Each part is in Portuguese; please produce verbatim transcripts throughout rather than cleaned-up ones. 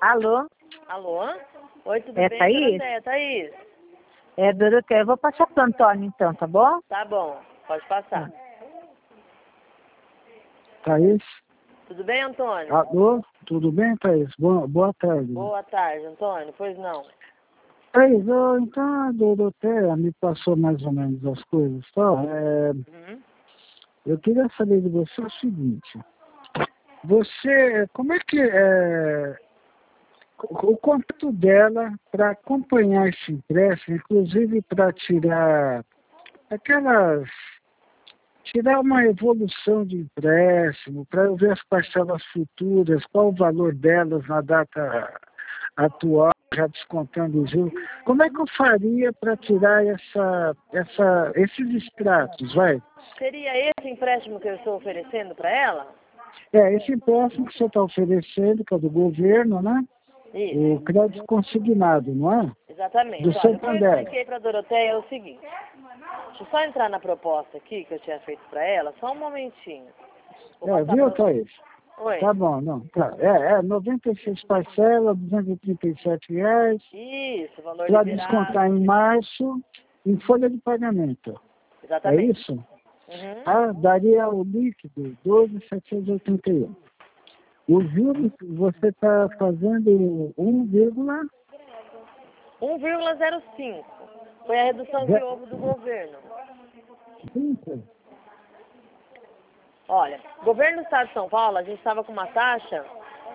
Alô? Alô? Oi, tudo É bem, Thaís? Doroteia? Thaís? É, Doroteia, eu vou passar pro Antônio então, tá bom? Tá bom, pode passar. Thaís? Tudo bem, Antônio? Alô? Tudo bem, Thaís? Boa, boa tarde. Boa tarde, Antônio. Pois não. Thaís, ó, então a Doroteia me passou mais ou menos as coisas, tá? É, Uhum. eu queria saber de você o seguinte. Você, como é que é o contato dela para acompanhar esse empréstimo, inclusive para tirar aquelas tirar uma evolução de empréstimo, para eu ver as parcelas futuras, qual o valor delas na data atual, já descontando o juros. Como é que eu faria para tirar essa, essa, esses extratos, vai? Seria esse empréstimo que eu estou oferecendo para ela? É, esse empréstimo que você está oferecendo, que é do governo, né? Isso. O crédito consignado, não é? Exatamente. Do Olha, o que eu Santander. expliquei para a Doroteia é o seguinte. Deixa eu só entrar na proposta aqui que eu tinha feito para ela, só um momentinho. Vou É, passar viu, pra- Thaís? Oi. Tá bom, não. Tá. É, é noventa e seis parcelas, duzentos e trinta e sete reais, Isso, valor para liberado. descontar em março, em folha de pagamento. É Exatamente. isso? Uhum. Ah, daria o líquido, doze mil setecentos e oitenta e um. O juros você está fazendo um vírgula um vírgula zero cinco. Foi a redução que houve do governo. cinco. Olha, governo do Estado de São Paulo, a gente estava com uma taxa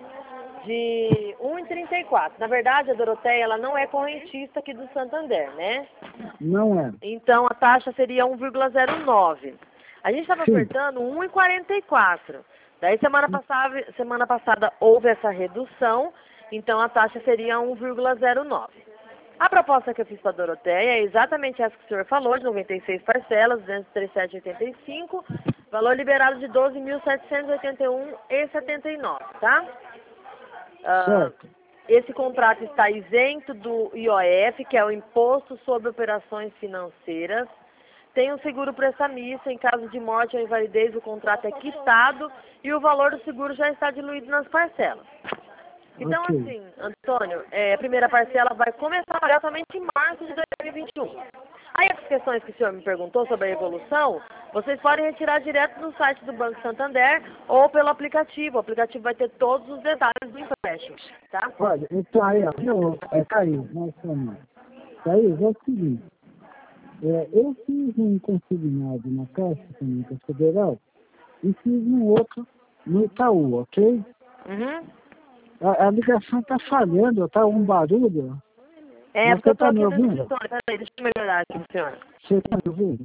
de um vírgula trinta e quatro. Na verdade, a Doroteia, ela não é correntista aqui do Santander, né? Não é. Então, a taxa seria um vírgula zero nove. A gente estava Sim. ofertando um vírgula quarenta e quatro. Daí, semana passada, semana passada, houve essa redução, então a taxa seria um vírgula zero nove. A proposta que eu fiz para a Doroteia é exatamente essa que o senhor falou, de noventa e seis parcelas, duzentos e trinta e sete vírgula oitenta e cinco, valor liberado de doze mil setecentos e oitenta e um vírgula setenta e nove, tá? Ah, Certo. esse contrato está isento do I O F, que é o Imposto sobre Operações Financeiras. Tem um seguro prestamista, em caso de morte ou invalidez, o contrato é quitado e o valor do seguro já está diluído nas parcelas. Então, Ok. assim, Antônio, é, a primeira parcela vai começar a pagar somente em março de dois mil e vinte e um. Aí as questões que o senhor me perguntou sobre a evolução, vocês podem retirar direto no site do Banco Santander ou pelo aplicativo. O aplicativo vai ter todos os detalhes do empréstimo, tá? Olha, então aí, ó, eu, é, Thaís, nós somos. Thaís, é o seguinte. É, eu fiz um consignado na Caixa Econômica Federal e fiz um outro no Itaú, ok? Uhum. A, a ligação está falhando, tá um barulho. É, Mas porque eu você tô está aqui me no ouvindo? escritório. Peraí, deixa eu melhorar aqui pro senhor. Você está me ouvindo?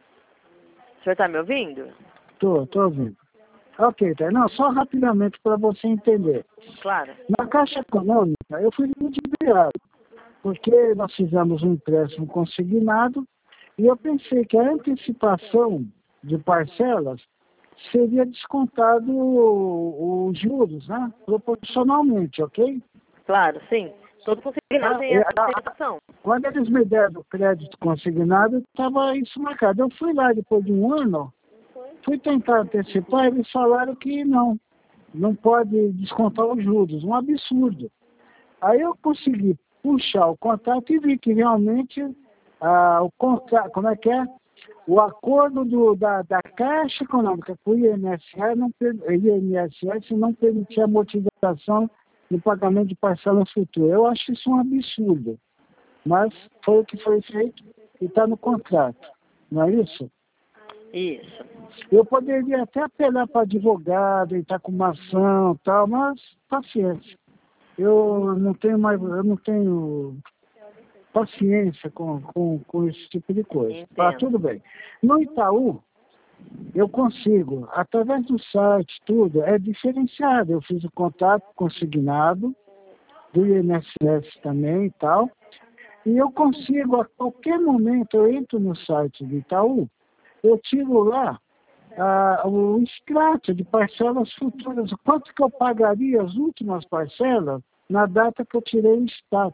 O senhor tá me ouvindo? Estou, estou ouvindo. Ok, tá. Não, só rapidamente para você entender. Claro. Na Caixa Econômica, eu fui ludibriado, porque nós fizemos um empréstimo consignado e eu pensei que a antecipação de parcelas seria descontado o- os juros, né? Proporcionalmente, ok? Claro, sim. Todo consignado Ah, tem é, essa ah, antecipação. Quando eles me deram o crédito consignado, estava isso marcado. Eu fui lá depois de um ano, fui tentar antecipar, eles falaram que não, não pode descontar os juros, um absurdo. Aí eu consegui puxar o contato e vi que realmente ah, o contrato, como é que é? O acordo do, da, da Caixa Econômica com o I N S S não, per- I N S S não permitia a amortização do pagamento de parcelas futuras. Eu acho isso um absurdo. Mas foi o que foi feito e está no contrato. Não é isso? Isso. Eu poderia até apelar para advogado, entrar com uma ação e tal, mas paciência. Eu não tenho mais, eu não tenho paciência com, com, com esse tipo de coisa. Tá, Entendo. tudo bem. No Itaú, eu consigo, através do site, tudo, é diferenciado. Eu fiz o contato consignado, do I N S S também e tal, e eu consigo, a qualquer momento, eu entro no site do Itaú, eu tiro lá ah, o extrato de parcelas futuras, quanto que eu pagaria as últimas parcelas na data que eu tirei o extrato.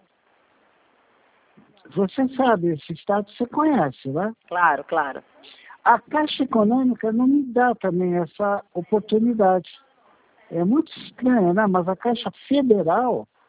Você sabe, esse extrato você conhece, né? Claro, claro. A Caixa Econômica não me dá também essa oportunidade. É muito estranho, né? Mas a Caixa Federal,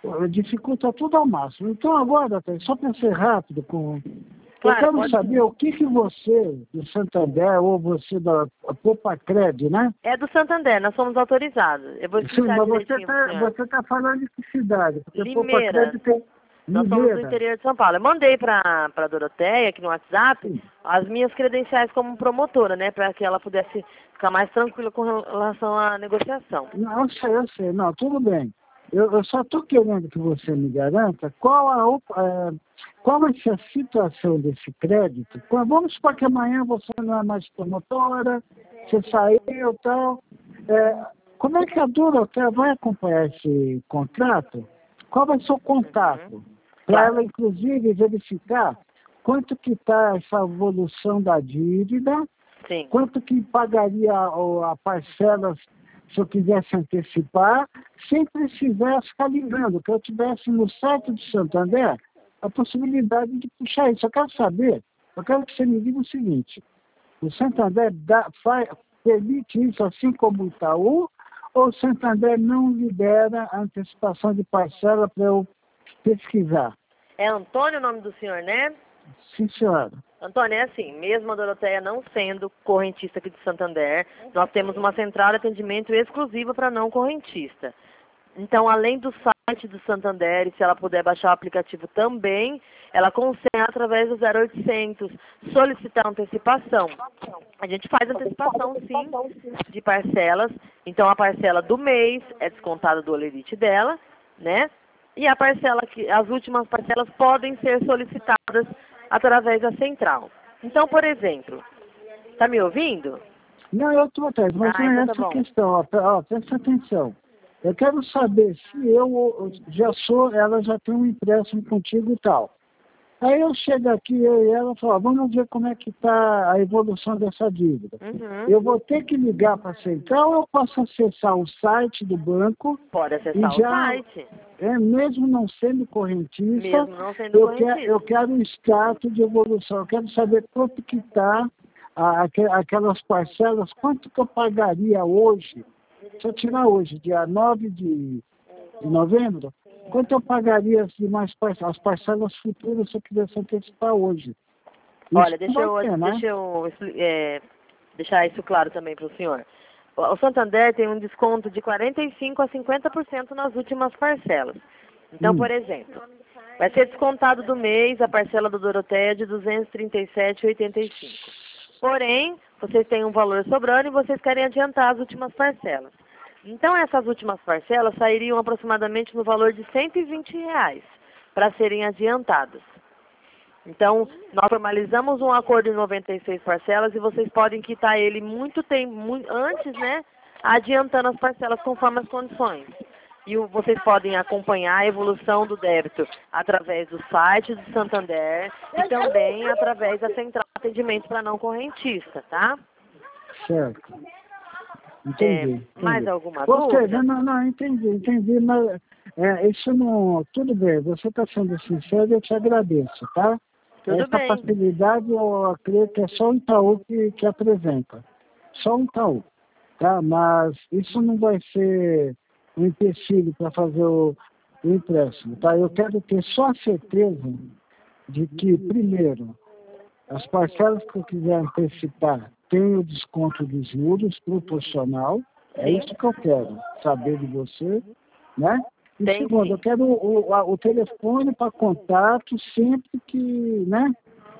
dificulta tudo ao máximo. Então agora, só para ser rápido, com... Claro, eu quero pode... saber o que, que você, do Santander, ou você da Popacred, né? É do Santander, nós somos autorizados. Eu vou Sim, explicar mas você direitinho pro está senhor. você tá falando de que cidade? Porque Limeira. Popacred tem... Nós somos do Limeira. interior de São Paulo. Eu mandei para a Doroteia, aqui no WhatsApp, Sim. as minhas credenciais como promotora, né? Para que ela pudesse ficar mais tranquila com relação à negociação. Não, eu sei, eu sei. Não, tudo bem. Eu, eu só estou querendo que você me garanta qual, a, op- é, qual vai ser a situação desse crédito. Quando- Vamos supor que amanhã você não é mais promotora, você saiu e tal. É, como é que a Doroteia vai acompanhar esse contrato? Qual vai ser o contato? Uhum. Para Claro. ela, inclusive, verificar quanto que está essa evolução da dívida, Sim. quanto que pagaria a, a parcela se eu quisesse antecipar, sem precisar ficar ligando, que eu tivesse no site do Santander a possibilidade de puxar isso. Eu quero saber, eu quero que você me diga o seguinte, o Santander dá, faz, permite isso assim como o Itaú, ou o Santander não libera a antecipação de parcela para eu pesquisar? É Antônio o nome do senhor, né? Sim, senhora. Antônio, é assim, mesmo a Doroteia não sendo correntista aqui de Santander, nós temos uma central de atendimento exclusiva para não correntista. Então, além do site do Santander, e se ela puder baixar o aplicativo também, ela consegue, através do zero oitocentos, solicitar antecipação. A gente faz antecipação, sim, de parcelas. Então, a parcela do mês é descontada do olerite dela, né? E a parcela que, as últimas parcelas podem ser solicitadas através da central. Então, por exemplo, tá me ouvindo? Não, eu estou atrás, mas Ah, não é então tá essa bom. questão. Ó, pre- ó, presta atenção. Eu quero saber se eu ó, já sou, ela já tem um empréstimo contigo e tal. Aí eu chego aqui, eu e ela, falo, ó, vamos ver como é que está a evolução dessa dívida. Uhum. Eu vou ter que ligar para a central ou eu posso acessar o site do banco Pode e acessar o já, site, é, mesmo não sendo correntista, mesmo não sendo eu, correntista. quero, eu quero o status de evolução, eu quero saber quanto que está aquelas parcelas, quanto que eu pagaria hoje, se eu tirar hoje, dia nove de, de novembro, quanto eu pagaria as demais parcelas, as parcelas futuras se eu quisesse antecipar hoje. Isso Olha, deixa vai eu, ter, né? deixa eu expli- é, deixar isso claro também para o senhor. O o Santander tem um desconto de quarenta e cinco por cento a cinquenta por cento nas últimas parcelas. Então, Hum. por exemplo, vai ser descontado do mês a parcela do Doroteia de duzentos e trinta e sete reais e oitenta e cinco centavos. Porém, vocês têm um valor sobrando e vocês querem adiantar as últimas parcelas. Então, essas últimas parcelas sairiam aproximadamente no valor de cento e vinte reais para serem adiantadas. Então, nós formalizamos um acordo em noventa e seis parcelas e vocês podem quitar ele muito tempo, muito, antes, né, adiantando as parcelas conforme as condições. E o, vocês podem acompanhar a evolução do débito através do site do Santander e também através da central de atendimento para não correntista, tá? Certo. Entendi. entendi. Mais alguma Ou seja, dúvida? não, não, entendi, entendi, mas é, isso não. Tudo bem, você está sendo sincero, eu te agradeço, tá? Tudo Essa bem. facilidade eu acredito que é só o Itaú que, que apresenta. Só o Itaú. Tá? Mas isso não vai ser um empecilho para fazer o, o empréstimo. Tá? Eu quero ter só a certeza de que, primeiro, as parcelas que eu quiser antecipar têm o desconto dos juros proporcional. É Sim. isso que eu quero saber de você, né? E Tem, segundo, sim. eu quero o, o, a- o telefone para contato sempre que, né?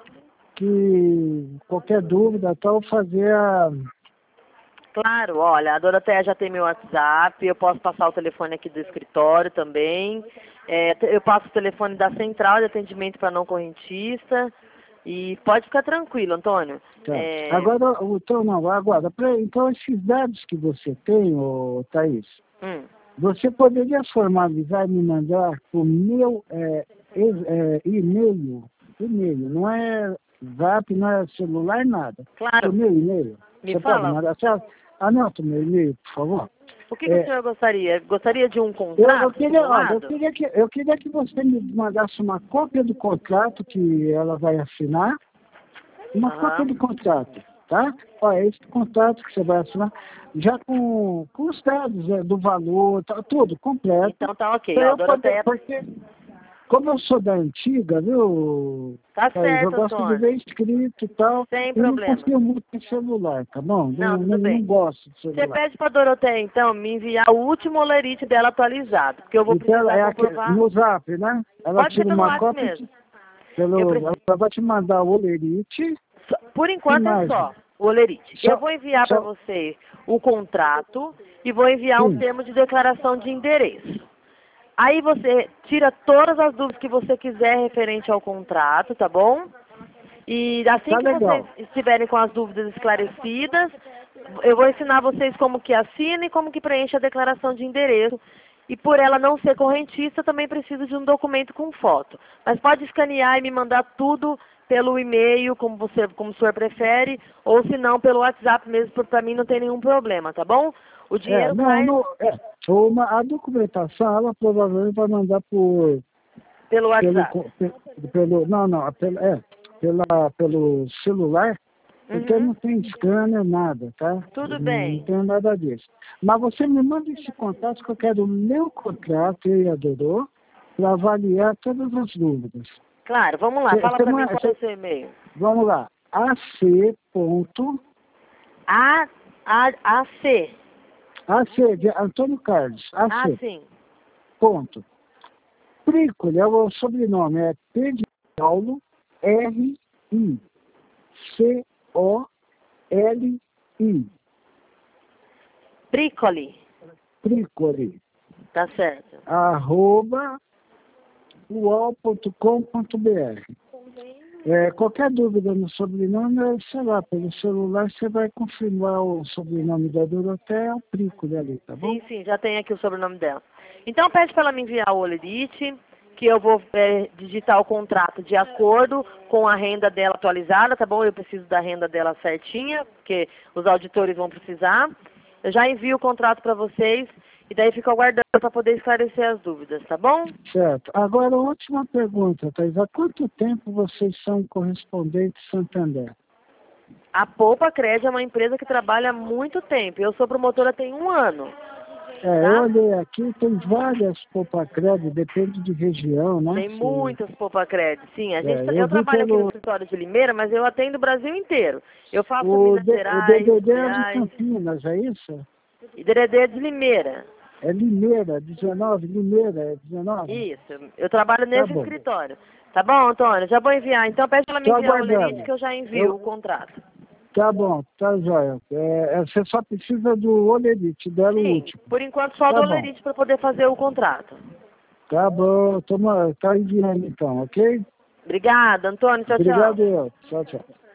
Que qualquer dúvida tal, fazer a... Claro, olha, a Doroteia já tem meu WhatsApp, eu posso passar o telefone aqui do escritório também. É, t- eu passo o telefone da central de atendimento para não correntista. E pode ficar tranquilo, Antônio. Tá. É, Agora, o então, não, agora, pra, então esses dados que você tem, ô, Thaís, hum, você poderia formalizar e me mandar o meu é, e- é, e-mail, e-mail, não é zap, não é celular, nada. claro, O meu e-mail. me Você fala. pode mandar? Você anota o meu e-mail, por favor. O que, que É, o senhor gostaria? Gostaria de um Eu, contrato eu, queria, olha, eu, simulado? queria que, eu queria que você me mandasse uma cópia do contrato que ela vai assinar, uma Aham. cópia do contrato. tá? Olha, esse contrato que você vai assinar, já com, com os dados né, do valor, tá, tudo completo. Então tá ok, Pra ó, eu Doroteia... poder- porque, como eu sou da antiga, viu? Tá Thaís, eu certo, gosto de Antônio. ver escrito e tal. Sem Eu não problema. confio muito em celular, tá bom? Não, tudo não, bem. não gosto de Você celular. pede pra Doroteia, então, me enviar o último olerite dela atualizado, porque eu vou Então, precisar é aqui, comprovar. no zap, né? Ela Pode ser tira pelo uma WhatsApp cópia mesmo. pelo, Eu preciso... ela vai te mandar o olerite. Só- Por enquanto Que é mais? só o olerite. Só- Eu vou enviar para só- você o contrato e vou enviar um Sim. termo de declaração de endereço. Aí você tira todas as dúvidas que você quiser referente ao contrato, tá bom? E assim Tá que vocês legal. estiverem com as dúvidas esclarecidas, eu vou ensinar vocês como que assina e como que preenche a declaração de endereço. E por ela não ser correntista, também preciso de um documento com foto. Mas pode escanear e me mandar tudo pelo e-mail, como você, como o senhor prefere, ou se não, pelo WhatsApp mesmo, para mim não tem nenhum problema, tá bom? O É, dinheiro não, cai não, é, uma, a documentação, ela provavelmente vai mandar por, pelo pelo, WhatsApp. co- pe- pelo, não, não, pelo, é, pela, pelo celular, porque Uhum. não tem scanner, nada, tá? Tudo Não, bem. não tem nada disso. Mas você me manda esse contato que eu quero ler o contrato, eu e a Dorô, para avaliar todas as dúvidas. Claro, vamos lá, Cê- fala cê para mim man- qual é cê- o seu e-mail. Vamos lá, ac. Ponto, A, A, AC. AC, de Antônio Carlos, Ah, AC, sim. ponto. Prícoli, é o sobrenome, é P de Paulo, R, I, C, O, L, I, Prícoli. Prícoli, Tá certo. arroba, uol ponto com ponto br. É, qualquer dúvida no sobrenome, é, sei lá, pelo celular você vai confirmar o sobrenome da Doroteia, o Prícoli ali, tá bom? Sim, sim, já tem aqui o sobrenome dela. Então pede para ela me enviar o olerite, que eu vou é, digitar o contrato de acordo com a renda dela atualizada, tá bom? Eu preciso da renda dela certinha, porque os auditores vão precisar. Eu já envio o contrato para vocês e daí fico aguardando para poder esclarecer as dúvidas, tá bom? Certo. Agora, última pergunta, Thais. Há quanto tempo vocês são correspondentes Santander? A Poupa Cred é uma empresa que trabalha há muito tempo. Eu sou promotora tem um ano. É, Tá? eu olhei aqui, tem várias Popacred, depende de região, né? Tem Se- muitas Poupa Cred, sim. A gente, É, tá- eu eu vi trabalho aqui pelo- no escritório de Limeira, mas eu atendo o Brasil inteiro. Eu faço O, Minas D- o Gerais, D D D é de Goiás Campinas, é isso? e D D D de Limeira. É Limeira, dezenove, Limeira, é dezenove? Isso. Eu trabalho nesse bom. escritório. Tá bom, Antônio? Já vou enviar. Então pede ela me Tô enviar o aguardando. lerite que eu já envio Eu- o contrato. Tá bom, tá jóia. É, é, você só precisa do olerite, dela o Sim, último. por enquanto só Tá do bom. lerite para poder fazer o contrato. Tá bom, toma, tá enviando então, ok? Obrigada, Antônio. Tchau, tchau. Obrigado, eu. Tchau, tchau.